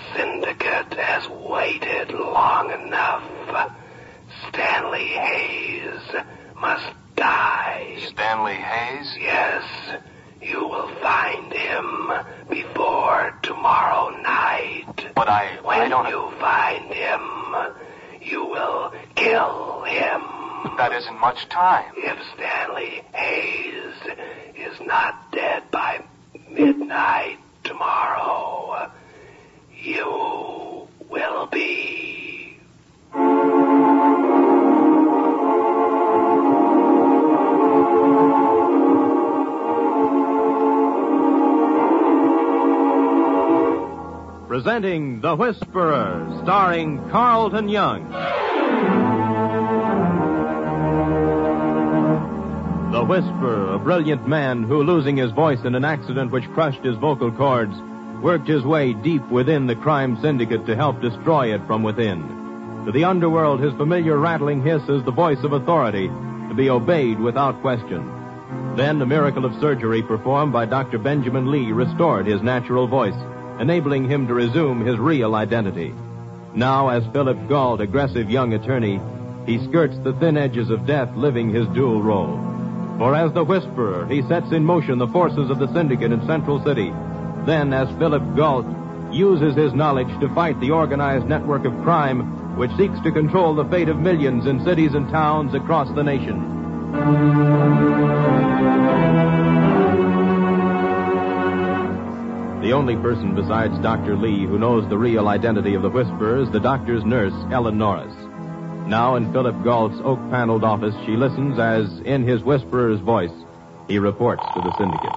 syndicate has waited long enough. Stanley Hayes must die. Stanley Hayes? Yes. You will find him before tomorrow night. But When you find him, you will kill him. That isn't much time. If Stanley Hayes is not dead by midnight tomorrow, you will be. Presenting The Whisperer, starring Carlton Young. The Whisperer, a brilliant man who, losing his voice in an accident which crushed his vocal cords, worked his way deep within the crime syndicate to help destroy it from within. To the underworld, his familiar rattling hiss is the voice of authority, to be obeyed without question. Then the miracle of surgery performed by Dr. Benjamin Lee restored his natural voice, enabling him to resume his real identity. Now, as Philip Gault, aggressive young attorney, he skirts the thin edges of death, living his dual role. For as the Whisperer, he sets in motion the forces of the syndicate in Central City. Then, as Philip Gault, uses his knowledge to fight the organized network of crime which seeks to control the fate of millions in cities and towns across the nation. The only person besides Dr. Lee who knows the real identity of the Whisperer is the doctor's nurse, Ellen Norris. Now in Philip Gault's oak-paneled office, she listens as, in his Whisperer's voice, he reports to the syndicate.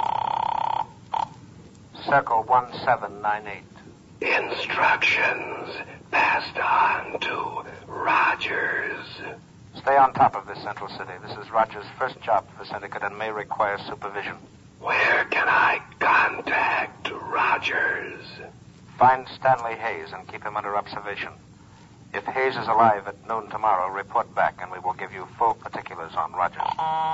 Circle 1798. Instructions passed on to Rogers. Stay on top of this, Central City. This is Rogers' first job for the syndicate and may require supervision. Where can I contact Rogers? Find Stanley Hayes and keep him under observation. If Hayes is alive at noon tomorrow, report back and we will give you full particulars on Rogers.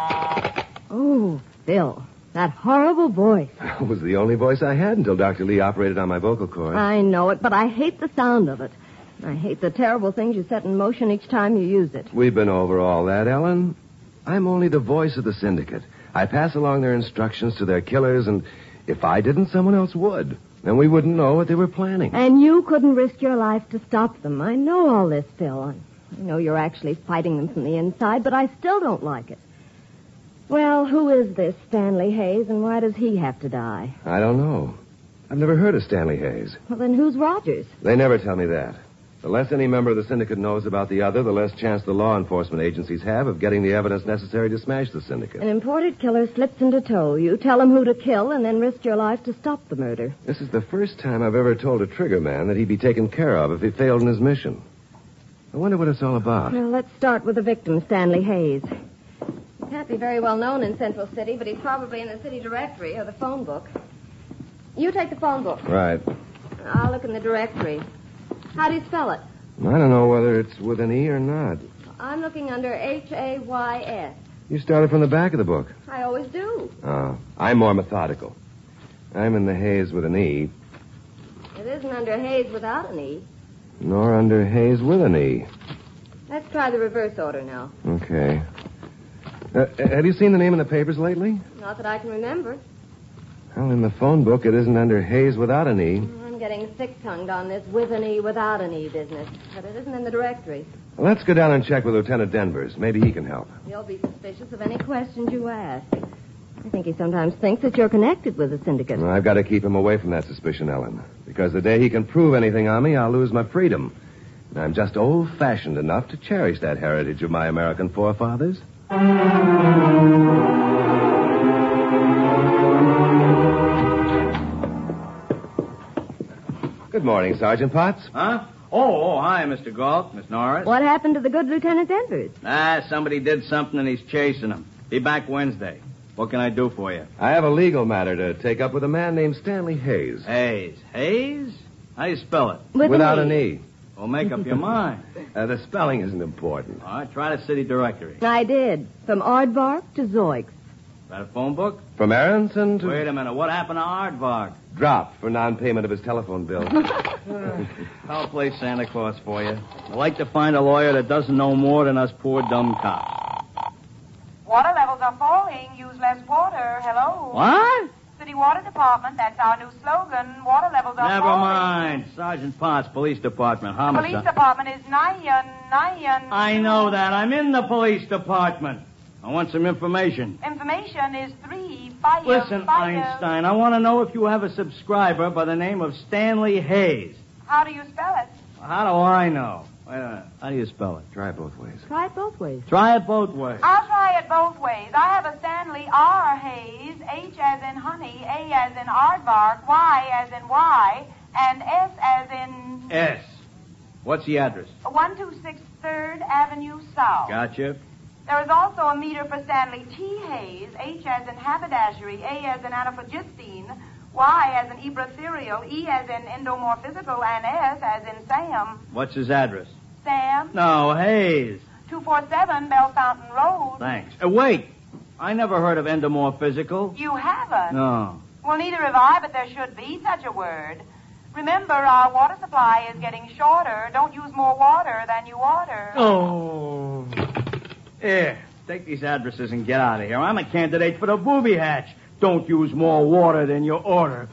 Oh, Phil, that horrible voice. It was the only voice I had until Dr. Lee operated on my vocal cords. I know it, but I hate the sound of it. I hate the terrible things you set in motion each time you use it. We've been over all that, Ellen. I'm only the voice of the syndicate. I pass along their instructions to their killers, and if I didn't, someone else would. Then we wouldn't know what they were planning. And you couldn't risk your life to stop them. I know all this, Phil. I know you're actually fighting them from the inside, but I still don't like it. Well, who is this Stanley Hayes, and why does he have to die? I don't know. I've never heard of Stanley Hayes. Well, then who's Rogers? They never tell me that. The less any member of the syndicate knows about the other, the less chance the law enforcement agencies have of getting the evidence necessary to smash the syndicate. An imported killer slips into tow. You tell him who to kill and then risk your life to stop the murder. This is the first time I've ever told a trigger man that he'd be taken care of if he failed in his mission. I wonder what it's all about. Well, let's start with the victim, Stanley Hayes. He can't be very well known in Central City, but he's probably in the city directory or the phone book. You take the phone book. Right. I'll look in the directory. How do you spell it? I don't know whether it's with an E or not. I'm looking under Hays. You started from the back of the book. I always do. Oh, I'm more methodical. I'm in the Hayes with an E. It isn't under Hayes without an E. Nor under Hayes with an E. Let's try the reverse order now. Okay. Have you seen the name in the papers lately? Not that I can remember. Well, in the phone book, it isn't under Hayes without an E. I'm getting thick-tongued on this with an E, without an E business. But it isn't in the directory. Well, let's go down and check with Lieutenant Denvers. Maybe he can help. He'll be suspicious of any questions you ask. I think he sometimes thinks that you're connected with the syndicate. Well, I've got to keep him away from that suspicion, Ellen. Because the day he can prove anything on me, I'll lose my freedom. And I'm just old-fashioned enough to cherish that heritage of my American forefathers. Good morning, Sergeant Potts. Huh? Oh, hi, Mr. Gault, Miss Norris. What happened to the good Lieutenant Denvers? Somebody did something and he's chasing him. Be back Wednesday. What can I do for you? I have a legal matter to take up with a man named Stanley Hayes. Hayes? Hayes? How do you spell it? Without an E. Well, make up your mind. The spelling isn't important. All right, try the city directory. I did. From Aardvark to Zoiks. Is that a phone book? From Aronson to... Wait a minute. What happened to Aardvark? Dropped for non-payment of his telephone bill. I'll play Santa Claus for you. I like to find a lawyer that doesn't know more than us poor dumb cops. Water levels are falling. Use less water. Hello? What? City Water Department. That's our new slogan. Water levels are Never falling. mind. Sergeant Potts, Police Department. Homicide. Police Department is Nyan. I know that. I'm in the police department. I want some information. Information is 3 fire. Listen, fire. Einstein, I want to know if you have a subscriber by the name of Stanley Hayes. How do you spell it? How do I know? Wait a minute. How do you spell it? Try both ways. Try it both ways. Try it both ways. I'll try it both ways. I have a Stanley R. Hayes, H as in honey, A as in aardvark, Y as in Y, and S as in... S. What's the address? 126 3rd Avenue South. Gotcha. There is also a meter for Stanley T. Hayes, H as in haberdashery, A as in anaphagistine, Y as in ebratherial, E as in endomorphizical, and S as in Sam. What's his address? Sam, No, Hayes. 247 Bell Fountain Road. Thanks. Wait. I never heard of endomorphizical. You haven't? No. Well, neither have I, but there should be such a word. Remember, our water supply is getting shorter. Don't use more water than you order. Oh. Here, take these addresses and get out of here. I'm a candidate for the booby hatch. Don't use more water than you order.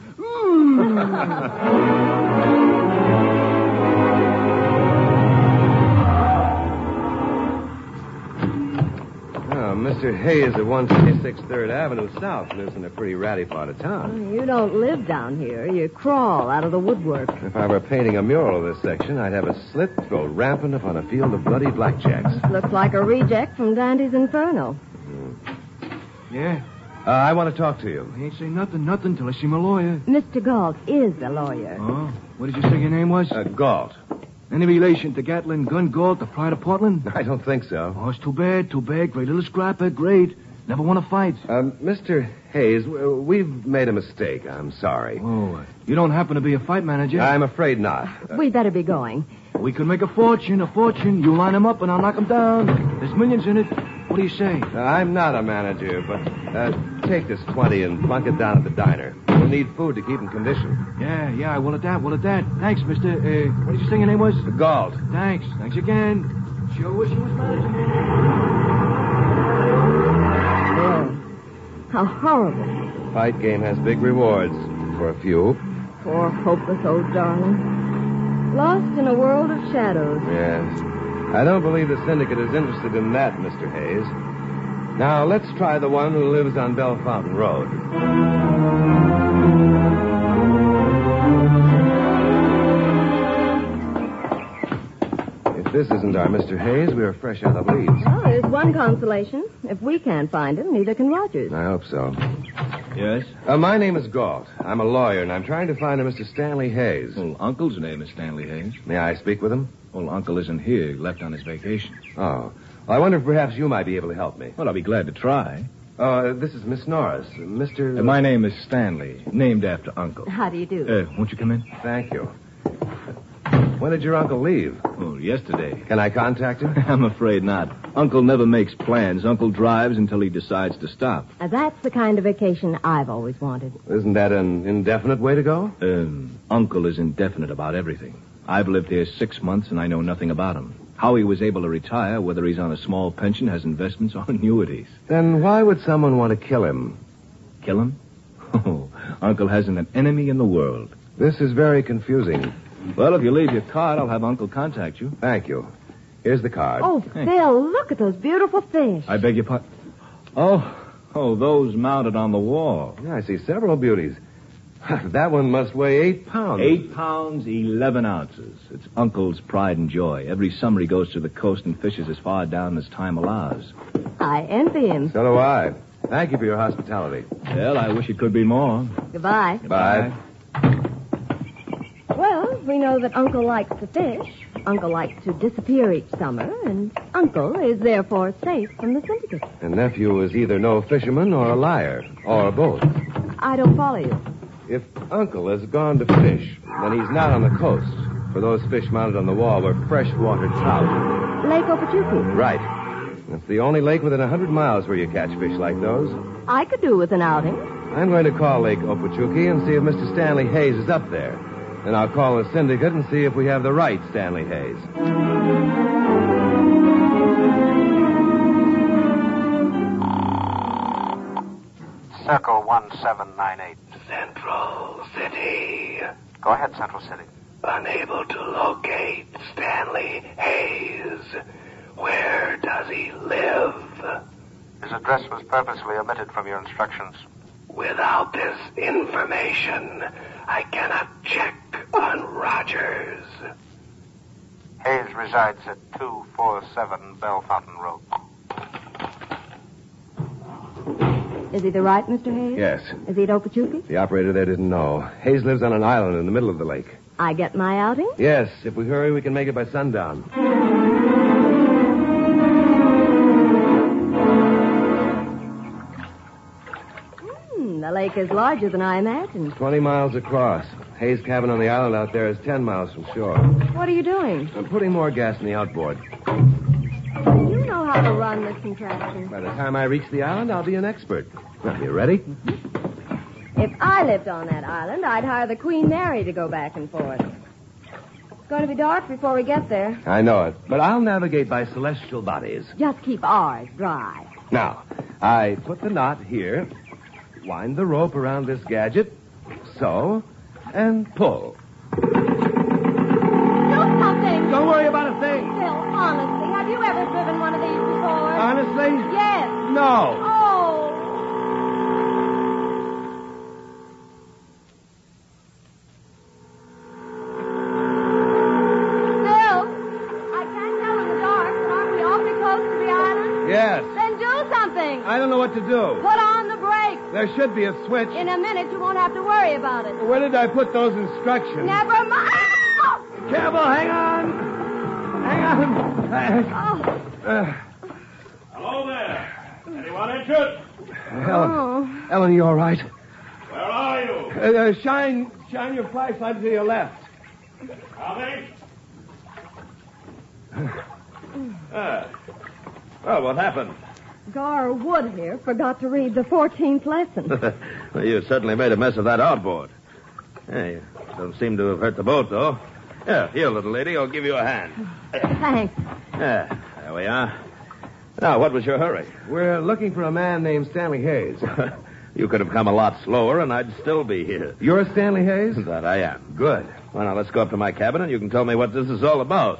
Mr. Hayes at 126 3rd Avenue South lives in a pretty ratty part of town. You don't live down here. You crawl out of the woodwork. If I were painting a mural of this section, I'd have a slit throw rampant upon a field of bloody blackjacks. Looks like a reject from Dante's Inferno. Yeah. I want to talk to you. I ain't say nothing till I see my lawyer. Mr. Galt is a lawyer. Oh? What did you say your name was? Galt. Any relation to Gatlin Gun Galt, the pride of Portland? I don't think so. Oh, it's too bad. Great little scrapper, great. Never won a fight. Mr. Hayes, we've made a mistake. I'm sorry. Oh, you don't happen to be a fight manager? I'm afraid not. We'd better be going. We could make a fortune. You line him up and I'll knock him down. There's millions in it. What do you say? I'm not a manager, but take this 20 and plunk it down at the diner. We'll need food to keep in condition. Yeah, will it that. Thanks, mister. What did you say your name was? Galt. Thanks again. Sure wish you was manager. Oh, how horrible. Fight game has big rewards for a few. Poor hopeless old darling. Lost in a world of shadows. Yes. I don't believe the syndicate is interested in that, Mr. Hayes. Now, let's try the one who lives on Bell Fountain Road. If this isn't our Mr. Hayes, we are fresh out of leads. Well, there's one consolation. If we can't find him, neither can Rogers. I hope so. Yes? My name is Galt. I'm a lawyer, and I'm trying to find a Mr. Stanley Hayes. Well, Uncle's name is Stanley Hayes. May I speak with him? Well, Uncle isn't here. He left on his vacation. Oh. Well, I wonder if perhaps you might be able to help me. Well, I'll be glad to try. This is Miss Norris. Mr. My name is Stanley, named after Uncle. How do you do? Won't you come in? Thank you. When did your uncle leave? Oh, yesterday. Can I contact him? I'm afraid not. Uncle never makes plans. Uncle drives until he decides to stop. That's the kind of vacation I've always wanted. Isn't that an indefinite way to go? Uncle is indefinite about everything. I've lived here 6 months, and I know nothing about him. How he was able to retire, whether he's on a small pension, has investments, or annuities. Then why would someone want to kill him? Kill him? Oh, Uncle hasn't an enemy in the world. This is very confusing. Well, if you leave your card, I'll have Uncle contact you. Thank you. Here's the card. Oh, Phil, look at those beautiful fish. I beg your pardon. Oh, those mounted on the wall. Yeah, I see several beauties. That one must weigh 8 pounds. 8 pounds, 11 ounces. It's Uncle's pride and joy. Every summer he goes to the coast and fishes as far down as time allows. I envy him. So do I. Thank you for your hospitality. Well, I wish it could be more. Goodbye. Bye. Well, we know that Uncle likes to fish. Uncle likes to disappear each summer, and Uncle is therefore safe from the syndicate. And nephew is either no fisherman or a liar, or both. I don't follow you. If Uncle has gone to fish, then he's not on the coast. For those fish mounted on the wall were freshwater trout. Lake Okeechobee. Right. It's the only lake within 100 miles where you catch fish like those. I could do with an outing. I'm going to call Lake Okeechobee and see if Mr. Stanley Hayes is up there. Then I'll call the syndicate and see if we have the right Stanley Hayes. Circle 1798. Central City. Go ahead, Central City. Unable to locate Stanley Hayes. Where does he live? His address was purposely omitted from your instructions. Without this information, I cannot check on Rogers. Hayes resides at 247 Bell Fountain Road. Is he the right Mr. Hayes? Yes. Is he at Okeechobee? The operator there didn't know. Hayes lives on an island in the middle of the lake. I get my outing? Yes, if we hurry, we can make it by sundown. The lake is larger than I imagined. 20 miles across. Hayes' cabin on the island out there is 10 miles from shore. What are you doing? I'm putting more gas in the outboard. You know how to run this contraption. By the time I reach the island, I'll be an expert. Now, you ready? If I lived on that island, I'd hire the Queen Mary to go back and forth. It's going to be dark before we get there. I know it, but I'll navigate by celestial bodies. Just keep ours dry. Now, I put the knot here, wind the rope around this gadget, so, and pull. Do something! Don't worry about a thing. Phil, honestly, have you ever driven one of these before? Honestly? Yes. No. Oh. Phil, I can't tell in the dark, but aren't we awfully close to the island? Yes. Then do something. I don't know what to do. Put on the brakes. There should be a switch. In a minute, you won't have to worry about it. Where did I put those instructions? Never mind. Careful, hang on. Hang on. Hello there. Anyone interested? Ellen, you all right? Where are you? Shine your flashlight to your left. Coming? Well, what happened? Gar Wood here forgot to read the 14th lesson. Well, you certainly made a mess of that outboard. Hey, don't seem to have hurt the boat, though. Here, little lady, I'll give you a hand. Thanks. There we are. Now, what was your hurry? We're looking for a man named Stanley Hayes. You could have come a lot slower, and I'd still be here. You're Stanley Hayes? That I am. Good. Well, now, let's go up to my cabin, and you can tell me what this is all about.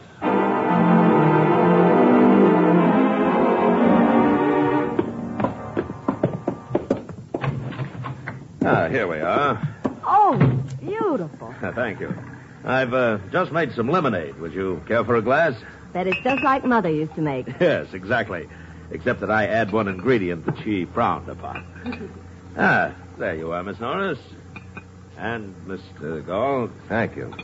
Here we are. Oh, beautiful. Thank you. I've just made some lemonade. Would you care for a glass? Bet it's just like Mother used to make. Yes, exactly. Except that I add one ingredient that she frowned upon. There you are, Miss Norris. And Mr. Gall. Thank you.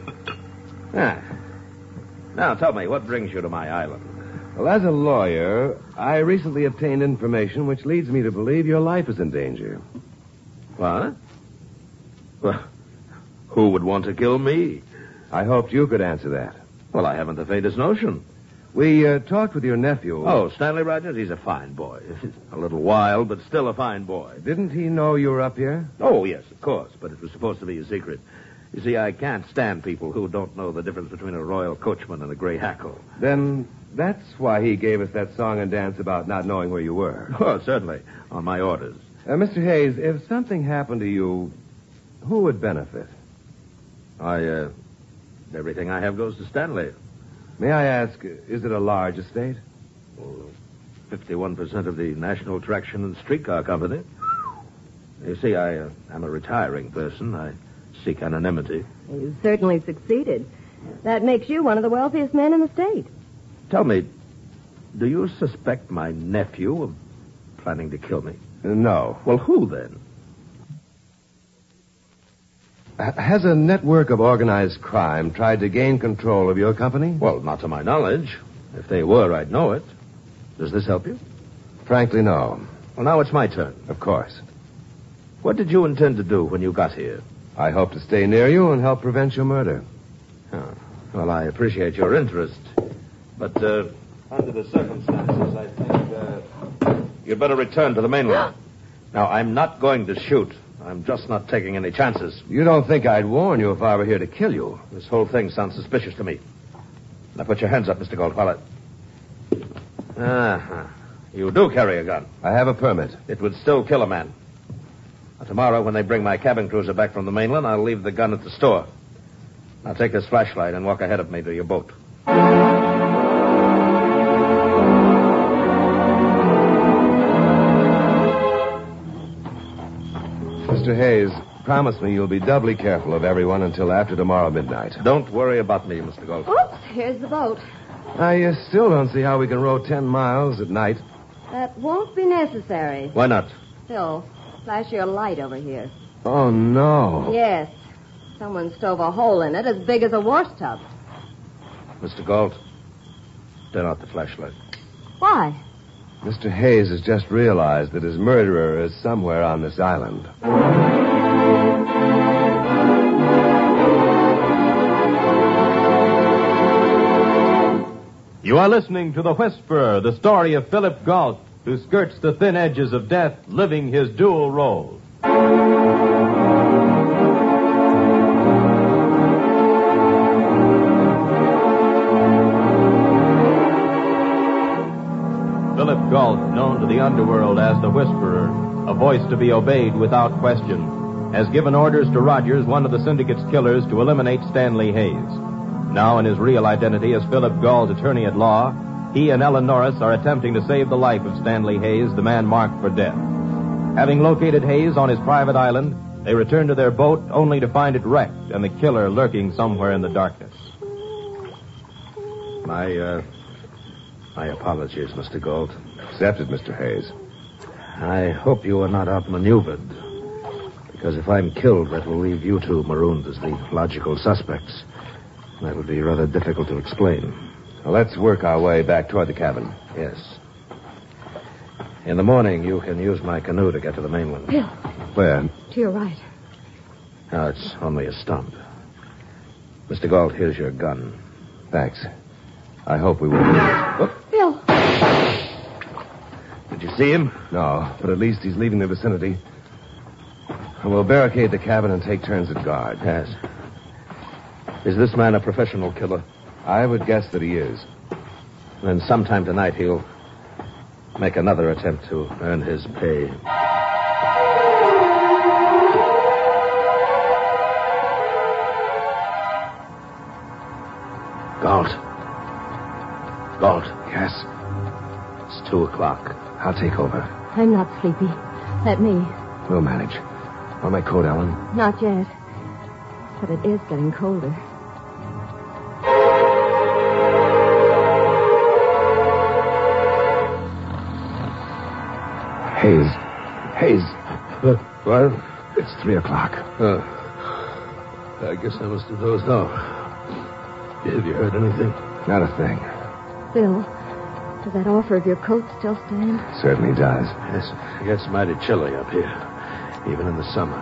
Now, tell me, what brings you to my island? Well, as a lawyer, I recently obtained information which leads me to believe your life is in danger. What? Well, who would want to kill me? I hoped you could answer that. Well, I haven't the faintest notion. We talked with your nephew. Oh, Stanley Rogers? He's a fine boy. A little wild, but still a fine boy. Didn't he know you were up here? Oh, yes, of course, but it was supposed to be a secret. You see, I can't stand people who don't know the difference between a royal coachman and a gray hackle. Then that's why he gave us that song and dance about not knowing where you were. Oh, certainly, on my orders. Mr. Hayes, if something happened to you, who would benefit? Everything I have goes to Stanley. May I ask, is it a large estate? 51% of the National Traction and Streetcar Company. You see, I am a retiring person. I seek anonymity. You've certainly succeeded. That makes you one of the wealthiest men in the state. Tell me, do you suspect my nephew of planning to kill me? No. Well, who then? Has a network of organized crime tried to gain control of your company? Well, not to my knowledge. If they were, I'd know it. Does this help you? Frankly, no. Well, now it's my turn. Of course. What did you intend to do when you got here? I hope to stay near you and help prevent your murder. Oh, well, I appreciate your interest. But Under the circumstances, I think you'd better return to the mainland. Now, I'm not going to shoot. I'm just not taking any chances. You don't think I'd warn you if I were here to kill you? This whole thing sounds suspicious to me. Now, put your hands up, Mr. Goldwallet. Uh-huh. You do carry a gun. I have a permit. It would still kill a man. Now, tomorrow, when they bring my cabin cruiser back from the mainland, I'll leave the gun at the store. Now, take this flashlight and walk ahead of me to your boat. Mr. Hayes, promise me you'll be doubly careful of everyone until after tomorrow midnight. Don't worry about me, Mr. Gold. Oops, here's the boat. I still don't see how we can row 10 miles at night. That won't be necessary. Why not? Phil, flash your light over here. Oh, no. Yes. Someone stove a hole in it as big as a wash tub. Mr. Galt, turn out the flashlight. Why? Mr. Hayes has just realized that his murderer is somewhere on this island. You are listening to The Whisperer, the story of Philip Galt, who skirts the thin edges of death, living his dual role. Philip Galt, known to the underworld as the Whisperer, a voice to be obeyed without question, has given orders to Rogers, one of the syndicate's killers, to eliminate Stanley Hayes. Now, in his real identity as Philip Galt, attorney at law, he and Ellen Norris are attempting to save the life of Stanley Hayes, the man marked for death. Having located Hayes on his private island, they return to their boat only to find it wrecked and the killer lurking somewhere in the darkness. My apologies, Mr. Galt. Accepted, Mr. Hayes. I hope you are not outmaneuvered. Because if I'm killed, that will leave you two marooned as the logical suspects. That would be rather difficult to explain. Well, let's work our way back toward the cabin. Yes. In the morning, you can use my canoe to get to the mainland. Phil. Where? To your right. Now, it's only a stump. Mr. Galt, here's your gun. Thanks. I hope we will. Phil. Did you see him? No, but at least he's leaving the vicinity. We'll barricade the cabin and take turns at guard. Yes. Is this man a professional killer? I would guess that he is. Then sometime tonight he'll make another attempt to earn his pay. Galt. Galt. Yes? It's 2:00. I'll take over. I'm not sleepy. Let me. We'll manage. Want my coat, Ellen? Not yet. But it is getting colder. Hayes. What? It's 3:00. I guess I must have dozed off. Have you heard anything? Not a thing. Phil, does that offer of your coat still stand? Certainly does. Yes, it gets mighty chilly up here, even in the summer.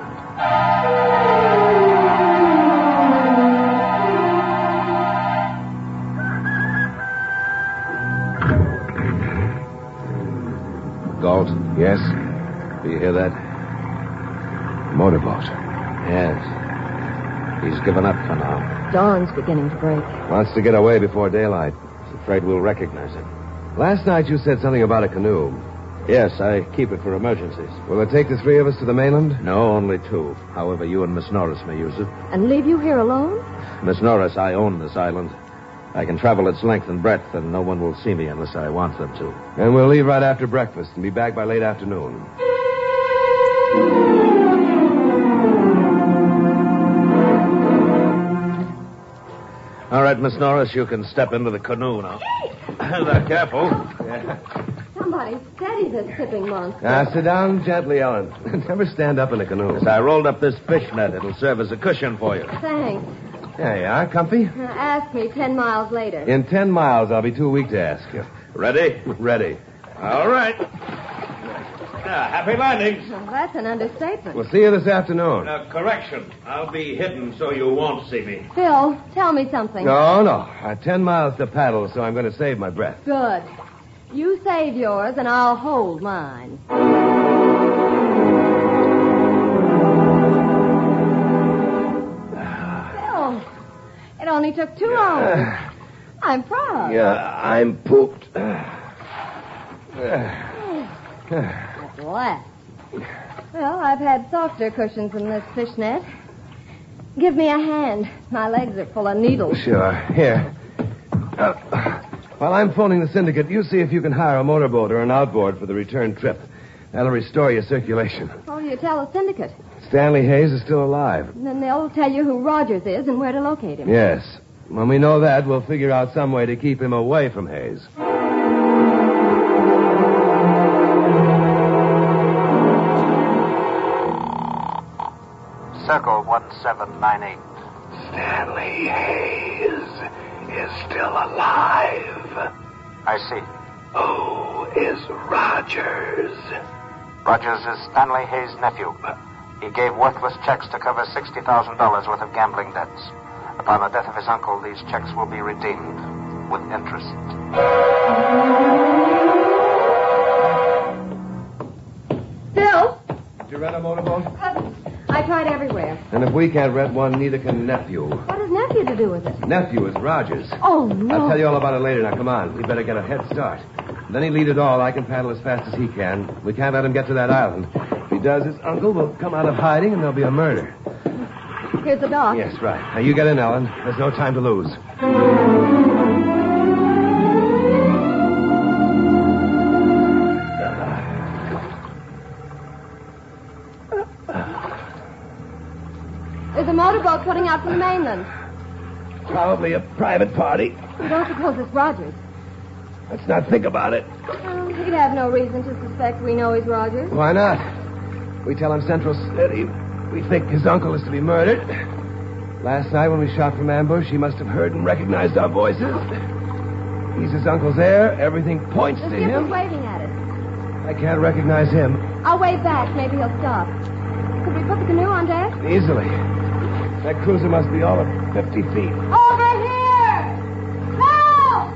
Galt? Yes? Do you hear that? Motorboat. Yes. He's given up for now. Dawn's beginning to break. Wants to get away before daylight. He's afraid we'll recognize him. Last night you said something about a canoe. Yes, I keep it for emergencies. Will it take the three of us to the mainland? No, only two. However, you and Miss Norris may use it. And leave you here alone? Miss Norris, I own this island. I can travel its length and breadth, and no one will see me unless I want them to. And we'll leave right after breakfast and be back by late afternoon. All right, Miss Norris, you can step into the canoe now. Now, careful. Somebody steady this tipping monster. Now, sit down gently, Ellen. Never stand up in a canoe. As I rolled up this fish net, it'll serve as a cushion for you. Thanks. There you are, comfy. Ask me 10 miles later. In 10 miles, I'll be too weak to ask you. Ready? Ready. All right. Happy landings. Well, that's an understatement. We'll see you this afternoon. Correction. I'll be hidden so you won't see me. Phil, tell me something. No. 10 miles to paddle, so I'm going to save my breath. Good. You save yours, and I'll hold mine. Phil, it only took 2 hours. I'm proud. Yeah, I'm pooped. At last. Well, I've had softer cushions than this fishnet. Give me a hand. My legs are full of needles. Sure. Here. While I'm phoning the syndicate, you see if you can hire a motorboat or an outboard for the return trip. That'll restore your circulation. What will you tell the syndicate? Stanley Hayes is still alive. And then they'll tell you who Rogers is and where to locate him. Yes. When we know that, we'll figure out some way to keep him away from Hayes. Circle 1798. Stanley Hayes is still alive. I see. Oh, is Rogers. Rogers is Stanley Hayes' nephew. He gave worthless checks to cover $60,000 worth of gambling debts. Upon the death of his uncle, these checks will be redeemed with interest. Phil? Did you rent a motorboat? I tried everywhere. And if we can't rent one, neither can nephew. What has nephew to do with it? Nephew is Rogers. Oh, no. I'll tell you all about it later. Now, come on. We better get a head start. Then he'll lead it all. I can paddle as fast as he can. We can't let him get to that island. If he does, his uncle will come out of hiding, and there'll be a murder. Here's the dock. Yes, right. Now, you get in, Ellen. There's no time to lose. There's a motorboat putting out from the mainland. Probably a private party. You don't suppose it's Rogers? Let's not think about it. Well, he'd have no reason to suspect we know he's Rogers. Why not? We tell him Central City. We think his uncle is to be murdered. Last night when we shot from ambush, he must have heard and recognized our voices. He's his uncle's heir. Everything points The to skipper's him. waving at us. I can't recognize him. I'll wave back. Maybe he'll stop. Could we put the canoe on deck? Easily. That cruiser must be all of 50 feet. Over here! Help!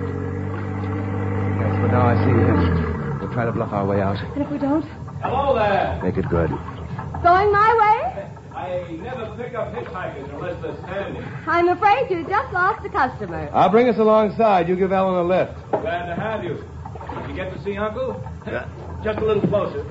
Yes, but now I see him. We'll try to bluff our way out. And if we don't? Hello there. Make it good. Going my way? I never pick up hitchhikers unless they're standing. I'm afraid you just lost a customer. I'll bring us alongside. You give Ellen a lift. Glad to have you. Did you get to see Uncle? Just a little closer.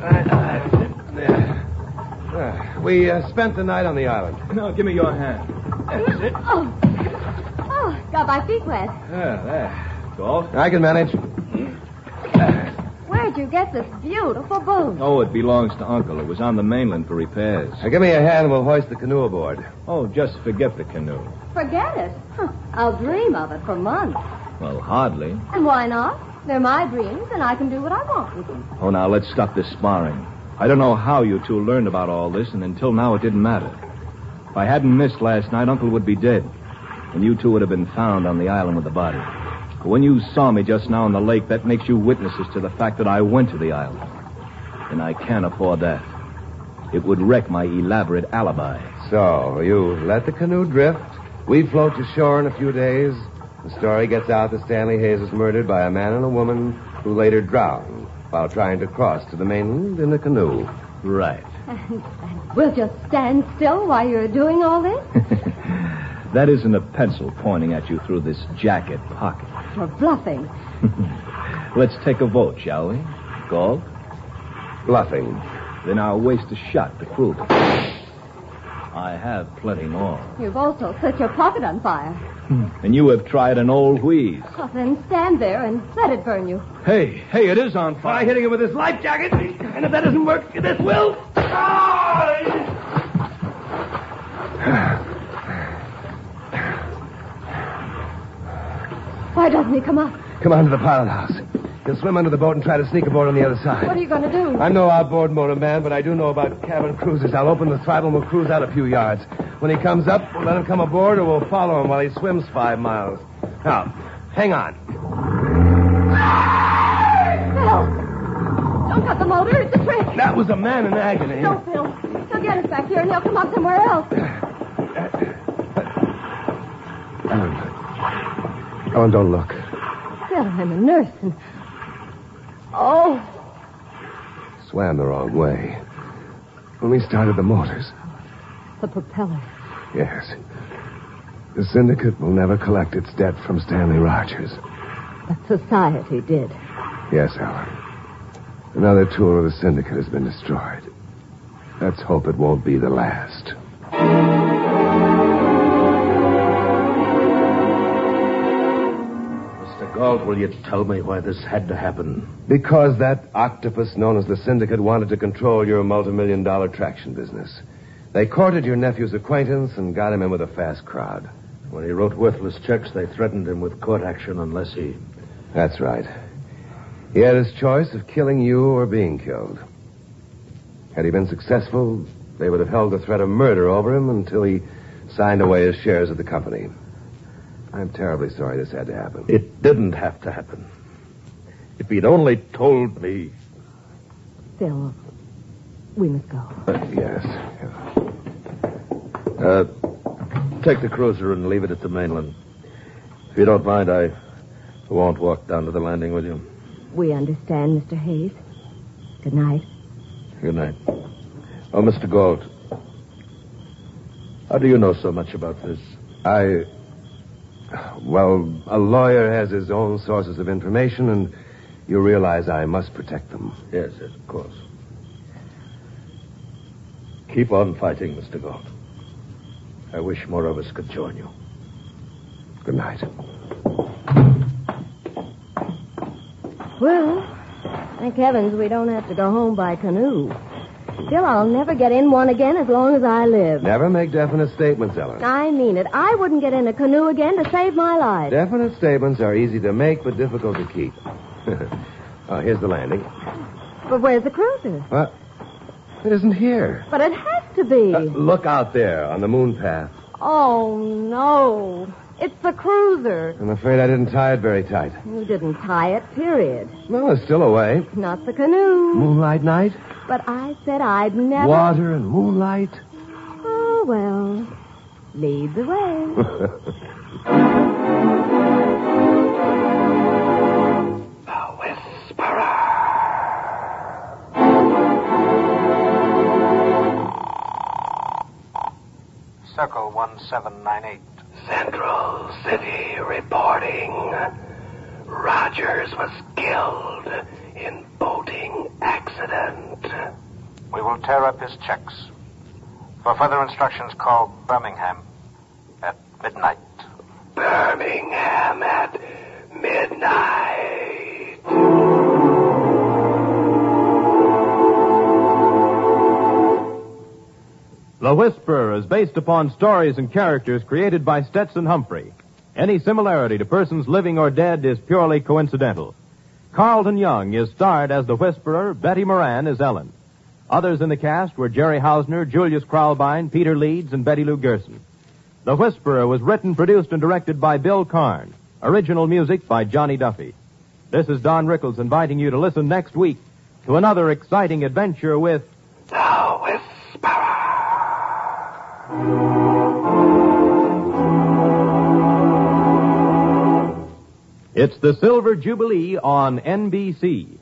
We spent the night on the island. No, give me your hand. That's it. Oh, got my feet wet. There. Golf? I can manage. Where'd you get this beautiful boat? Oh, it belongs to Uncle. It was on the mainland for repairs. Now, give me a hand and we'll hoist the canoe aboard. Oh, just forget the canoe. Forget it. I'll dream of it for months. Well, hardly. And why not? They're my dreams, and I can do what I want with them. Oh, now, let's stop this sparring. I don't know how you two learned about all this, and until now it didn't matter. If I hadn't missed last night, Uncle would be dead, and you two would have been found on the island with the body. But when you saw me just now in the lake, that makes you witnesses to the fact that I went to the island. And I can't afford that. It would wreck my elaborate alibi. So, you let the canoe drift. We float to shore in a few days. The story gets out that Stanley Hayes was murdered by a man and a woman who later drowned while trying to cross to the mainland in a canoe. Right. And we'll just stand still while you're doing all this? That isn't a pencil pointing at you through this jacket pocket. You're bluffing. Let's take a vote, shall we? Golf? Bluffing. Then I'll waste a shot to prove it. I have plenty more. You've also set your pocket on fire. And you have tried an old wheeze. Well, then stand there and let it burn you. Hey, it is on fire. Try hitting it with this life jacket. And if that doesn't work, this will. Why doesn't he come up? Come on to the pilot house. He'll swim under the boat and try to sneak aboard on the other side. What are you going to do? I'm no outboard motorman, but I do know about cabin cruisers. I'll open the throttle and we'll cruise out a few yards. When he comes up, we'll let him come aboard or we'll follow him while he swims 5 miles. Now, hang on. Phil! Don't cut the motor. It's a trick. That was a man in agony. No, Phil. He'll get us back here and he'll come up somewhere else. Ellen, don't look. Phil, I'm a nurse and... Oh. Swam the wrong way. When we started the motors. The propeller. Yes. The syndicate will never collect its debt from Stanley Rogers. But society did. Yes, Ellen. Another tool of the syndicate has been destroyed. Let's hope it won't be the last. Mr. Galt, will you tell me why this had to happen? Because that octopus known as the syndicate wanted to control your multi-million-dollar traction business. They courted your nephew's acquaintance and got him in with a fast crowd. When he wrote worthless checks, they threatened him with court action unless he... That's right. He had his choice of killing you or being killed. Had he been successful, they would have held the threat of murder over him until he signed away his shares of the company. I'm terribly sorry this had to happen. It didn't have to happen. If he'd only told me... Phil, we must go. Yes. Take the cruiser and leave it at the mainland. If you don't mind, I won't walk down to the landing with you. We understand, Mr. Hayes. Good night. Good night. Oh, Mr. Galt, how do you know so much about this? Well, a lawyer has his own sources of information, and you realize I must protect them. Yes, of course. Keep on fighting, Mr. Galt. I wish more of us could join you. Good night. Well, thank heavens we don't have to go home by canoe. Still, I'll never get in one again as long as I live. Never make definite statements, Ellen. I mean it. I wouldn't get in a canoe again to save my life. Definite statements are easy to make, but difficult to keep. Oh, here's the landing. But where's the cruiser? What? It isn't here. But it has to be. Look out there on the moon path. Oh, no. It's the cruiser. I'm afraid I didn't tie it very tight. You didn't tie it, period. Well, it's still away. Not the canoe. Moonlight night? But I said I'd never... Water and moonlight? Oh, well, lead the way. The Whisperer. Circle 1798. Central City reporting. Rogers was killed in boating accident. We will tear up his checks. For further instructions, call Birmingham at midnight. Birmingham at midnight. The Whisperer is based upon stories and characters created by Stetson Humphrey. Any similarity to persons living or dead is purely coincidental. Carlton Young is starred as the Whisperer. Betty Moran is Ellen. Others in the cast were Jerry Hausner, Julius Kralbein, Peter Leeds, and Betty Lou Gerson. The Whisperer was written, produced, and directed by Bill Karn. Original music by Johnny Duffy. This is Don Rickles inviting you to listen next week to another exciting adventure with... The Whisperer. It's the Silver Jubilee on NBC.